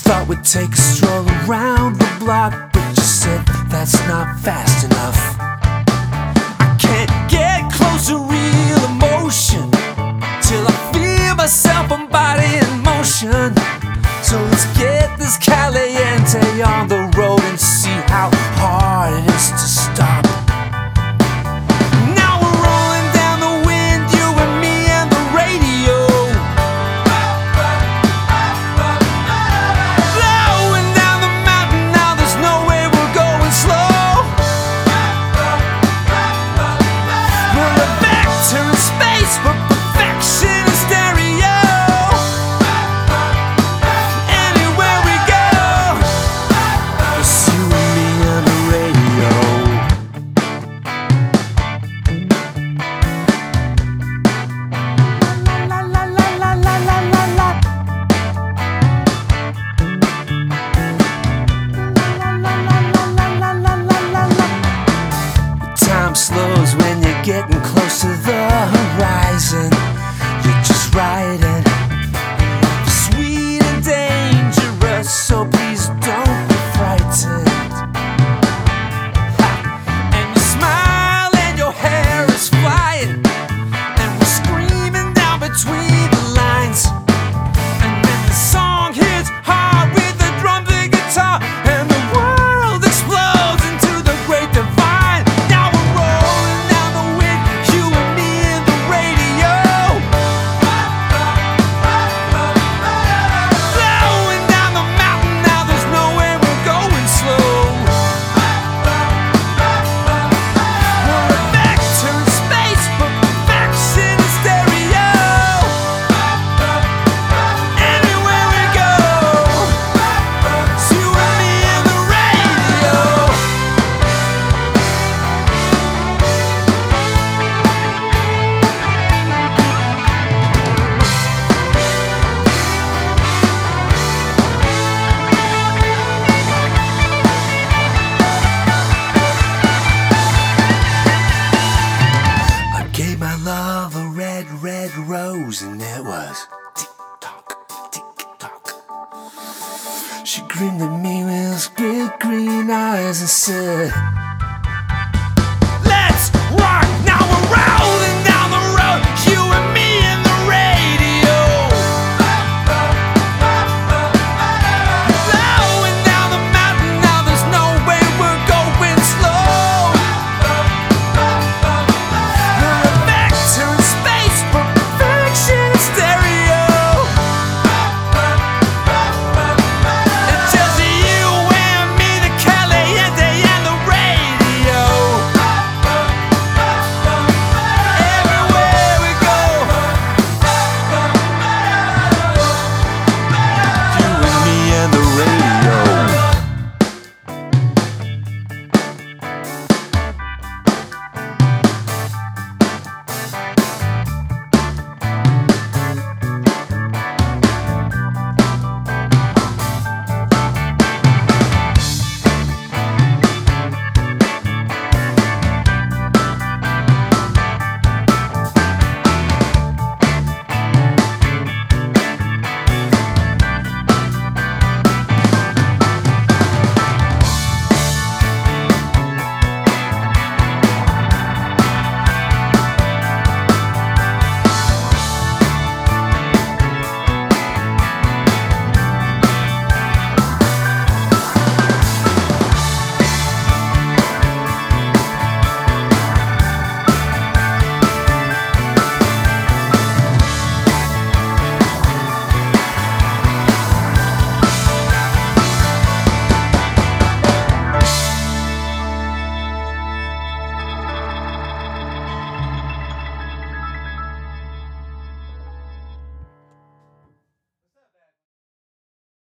Thought we'd take a stroll around the block, but you said that's not fast enough. I can't get close to real emotion till I feel myself and body in motion. So let's get this caliente on the road and see how hard it is to stop. Now we're rolling down the wind, you and me and the radio. Blowing down the mountain, now there's no way we're going slow. We're a vector in space, but perfection is stereo. Anywhere we go, it's you and me and the radio. La la la la la la la la. La la la la la la la. Time slows when you're getting close to the horizon. You're just riding, sweet and dangerous, so please don't be frightened. Ha. And you smile and your hair is flying, and we're screaming down between the lines. And then the song hits hard with the drums and guitar, and the world explodes into the great divine. Now we're rolling down the wind, you and me and the radio. Blowing down the mountain, now there's no way we're going slow. We're a vector in space, but perfection is stereo. Anywhere we go, it's you and me and the radio. I gave my love a red, red rose, and it was tick-tock, tick-tock. She grinned at me with those big green eyes and said,